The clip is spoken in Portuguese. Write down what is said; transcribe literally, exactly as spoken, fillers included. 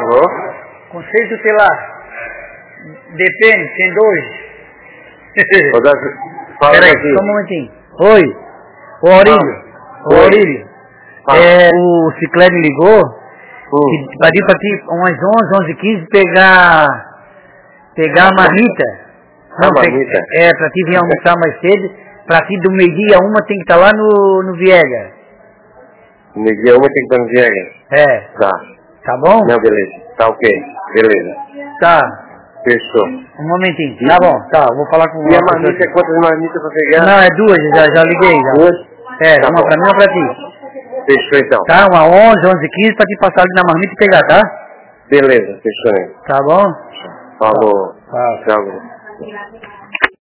Alô? Conceito tutelar. Depende, tem dois. Peraí, só um momentinho. Oi, ô Aurílio. Ô Aurílio. Fala. É, o Ciclone ligou. Hum. Que pediu pra ti umas onze, onze e quinze pegar. Pegar a marmita. A marmita? É, pra ti vir almoçar mais cedo. Pra ti do meio-dia a uma tem que estar lá no, no Viega. No meio-dia uma tem que estar no Viega? É. Tá. Tá bom? Não, beleza. Tá ok. Beleza. Tá. Fechou. Um momentinho. Tá bom, tá. Vou falar com E a uma pessoa marmita, aqui. quantas marmitas pra pegar? Não, é duas, já, já liguei já. Duas? É, Tá uma bom. pra mim e uma pra ti. Fechou então. Tá, uma onze, onze e quinze pra te passar ali na marmita e pegar, tá? Beleza, fechou aí. Tá bom? Falou. Tá. Tchau.